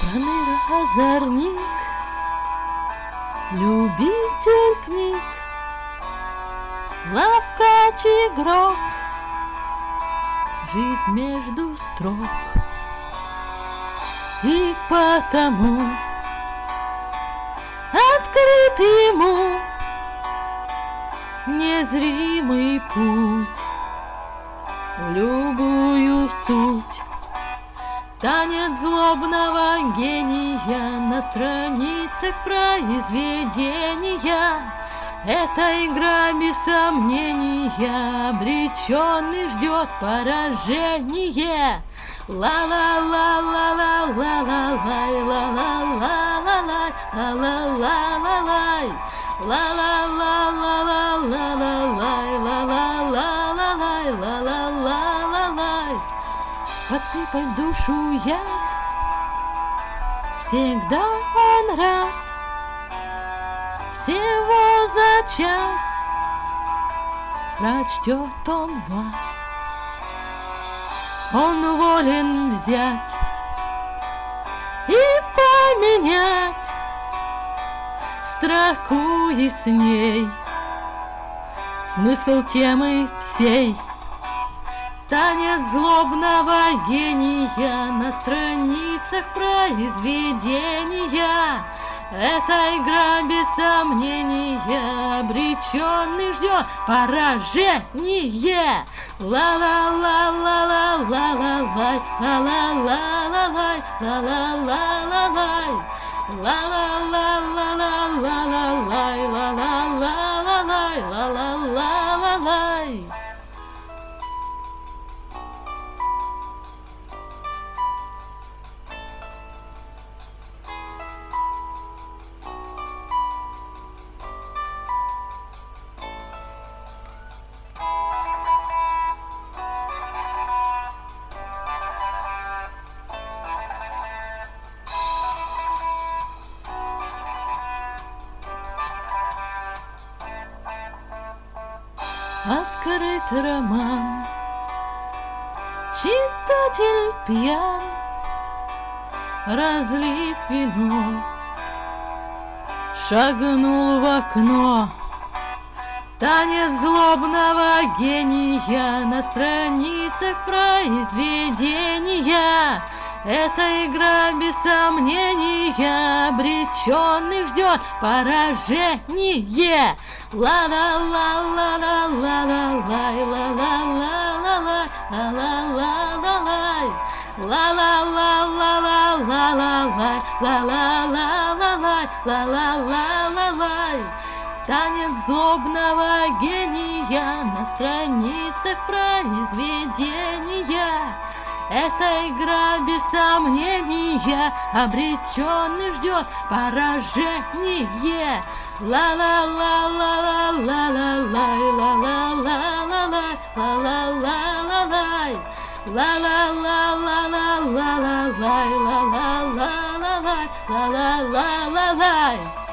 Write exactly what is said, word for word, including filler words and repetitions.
Проныра-озорник, любитель книг, лавкач-игрок, жизнь между строк. И потому открыт ему незримый путь в любую суть. Танец злобного гения на страницах произведения. Эта игра без сомнения, обреченный ждет поражение. Ла-ла-ла-ла-ла-ла-ла-лай, ла-ла-ла-ла-лай, ла-ла-ла-ла-лай, ла-ла-ла-ла-ла-ла-лай, ла-ла-ла-ла-лай, ла-ла-ла-ла-лай. Подсыпать в душу яд, всегда он рад. Всего за час прочтет он вас. Он волен взять и поменять строку и с ней смысл темы всей. Танец злобного гения на страницах произведения. Эта игра без сомнения, обреченный ждет поражение. Ла-ла-ла-ла-ла-ла-ла-лай, ла-ла-ла-ла-лай, ла-ла-ла-ла-лай, ла-ла-ла-ла-ла-ла-лай, ла-ла-ла-ла-лай, ла-ла-ла-ла-лай. Открыт роман, читатель пьян, разлив вино, шагнул в окно. Танец злобного гения на страницах произведения. Эта игра без сомнения, обреченных ждет поражение. Ла-ла-ла-ла-ла-ла-лай, ла-ла-ла-ла-лай, ла-ла-ла-ла-лай, ла-ла-ла-ла-ла-ла-лай, ла-ла-ла-ла-лай, ла-ла-ла-ла-лай. Танец злобного гения на страницах произведения. Эта игра без сомнения, обреченный ждет поражение. Ла-ла-ла-ла-ла-ла-лай, ла-ла-ла-ла-лай, ла-ла-ла-ла-лай, ла-ла-ла-ла-ла-ла-лай, ла-ла-ла-ла-лай, ла-ла-ла-ла-лай.